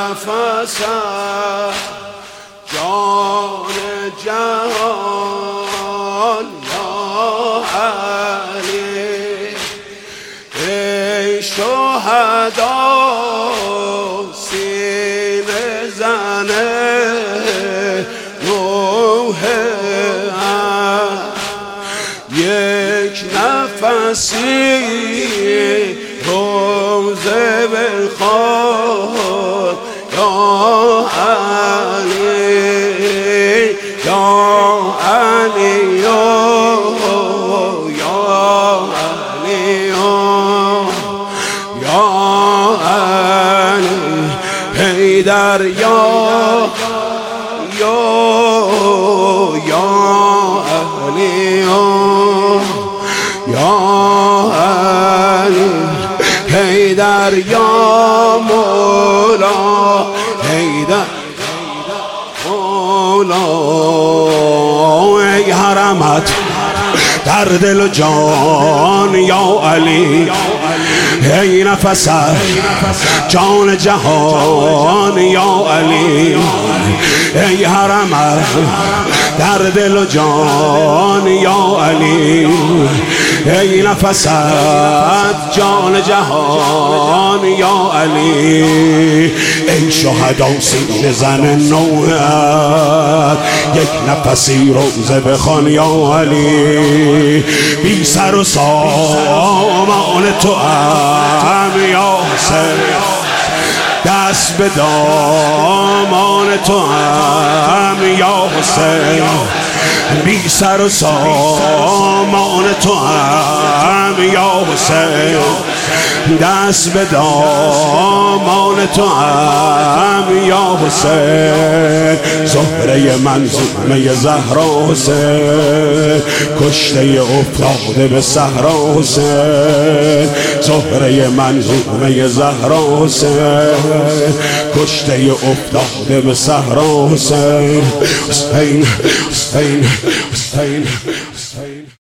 نفسم جان جهان یا علی ای شهدا سینه زنه روح یک نفسی روزه بخواد یا علی یا علی یا علی یا علی حیدر یا علی یا علی حیدر یا مولا حیدر مولا ای حرمت در دل و جان یا علی ای نفس جان جهان یا علی ای حرمت در دل و جان یا علی ای نفس جان جهان یا علی ای شهدا سینه زن نوحت یک نفسی روزه بخوان یا علی بی سر و سامان تو هم یا حسین دست به دامان تو هم یا حسین بی سر و سامان تو هم یا حسین دست به دامان تو هم یا حسین زهره منظومه زهرا حسین کشته افتاده به صحرا حسین زهره منظومه زهرا حسین کشته افتاده به صحرا حسین حسین حسین حسین